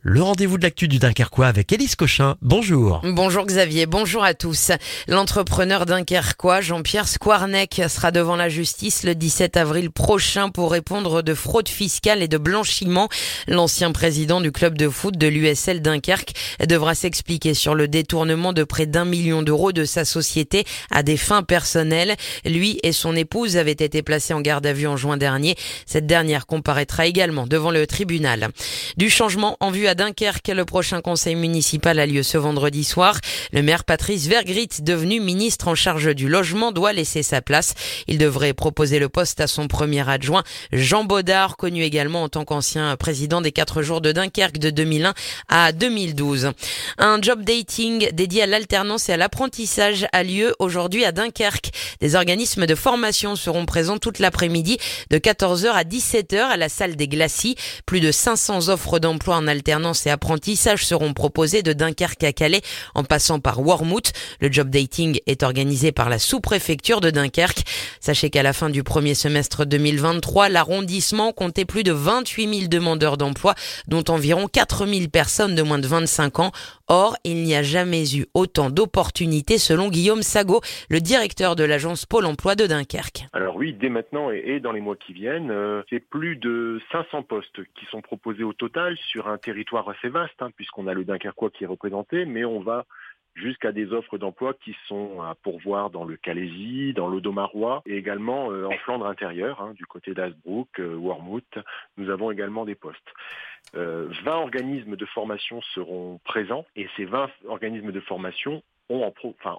Le rendez-vous de l'actu du Dunkerquois avec Élise Cochin. Bonjour. Bonjour Xavier, bonjour à tous. L'entrepreneur dunkerquois Jean-Pierre Skwarnek sera devant la justice le 17 avril prochain pour répondre de fraude fiscale et de blanchiment. L'ancien président du club de foot de l'USL Dunkerque devra s'expliquer sur le détournement de près d'1 million d'euros de sa société à des fins personnelles. Lui et son épouse avaient été placés en garde à vue en juin dernier. Cette dernière comparaîtra également devant le tribunal. Du changement en vue à Dunkerque, le prochain conseil municipal a lieu ce vendredi soir. Le maire Patrice Vergrit, devenu ministre en charge du logement, doit laisser sa place. Il devrait proposer le poste à son premier adjoint, Jean Baudard, connu également en tant qu'ancien président des 4 jours de Dunkerque de 2001 à 2012. Un job dating dédié à l'alternance et à l'apprentissage a lieu aujourd'hui à Dunkerque. Des organismes de formation seront présents toute l'après-midi de 14h à 17h à la salle des Glacis. Plus de 500 offres d'emploi en alternance et apprentissage seront proposées de Dunkerque à Calais en passant par Wormhout. Le job dating est organisé par la sous-préfecture de Dunkerque. Sachez qu'à la fin du premier semestre 2023, l'arrondissement comptait plus de 28 000 demandeurs d'emploi, dont environ 4 000 personnes de moins de 25 ans. Or, il n'y a jamais eu autant d'opportunités selon Guillaume Sagot, le directeur de l'agence Pôle emploi de Dunkerque. Alors oui, dès maintenant et dans les mois qui viennent, c'est plus de 500 postes qui sont proposés au total sur un territoire assez vaste, puisqu'on a le Dunkerquois qui est représenté, mais on va jusqu'à des offres d'emploi qui sont à pourvoir dans le Calaisis, dans l'Audomarois et également en Flandre intérieure, du côté d'Hazebrouck, Wormhout, nous avons également des postes. 20 organismes de formation seront présents et ces 20 organismes de formation ont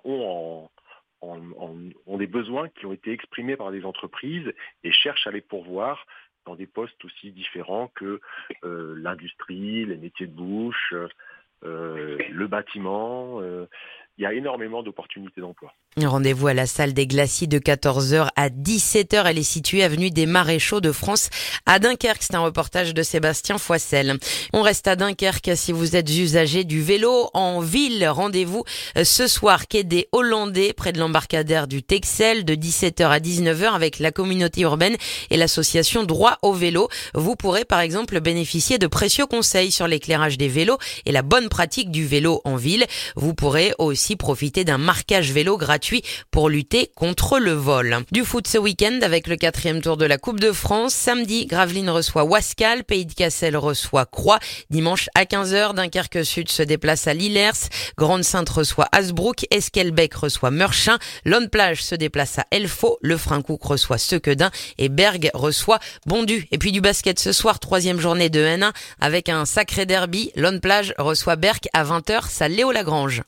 des besoins qui ont été exprimés par des entreprises et cherchent à les pourvoir dans des postes aussi différents que l'industrie, les métiers de bouche, le bâtiment. Il y a énormément d'opportunités d'emploi. Rendez-vous à la salle des Glacis de 14h à 17h. Elle est située avenue des Maréchaux de France à Dunkerque. C'est un reportage de Sébastien Foissel. On reste à Dunkerque si vous êtes usager du vélo en ville. Rendez-vous ce soir quai des Hollandais près de l'embarcadère du Texel de 17h à 19h avec la communauté urbaine et l'association Droit au vélo. Vous pourrez par exemple bénéficier de précieux conseils sur l'éclairage des vélos et la bonne pratique du vélo en ville. Vous pourrez aussi profiter d'un marquage vélo gratuit pour lutter contre le vol. Du foot ce week-end avec le 4e tour de la Coupe de France. Samedi, Gravelines reçoit Wascal, Pays de Cassel reçoit Croix. Dimanche à 15h, Dunkerque Sud se déplace à Lillers, Grande-Sainte reçoit Hazebrouck, Esquelbec reçoit Meurchin, Lonne-Plage se déplace à Elfaux, Le Frincouc reçoit Sequedin et Bergue reçoit Bondu. Et puis du basket ce soir, 3e journée de N1 avec un sacré derby. Lonne-Plage reçoit Berck à 20h, ça Léo Lagrange.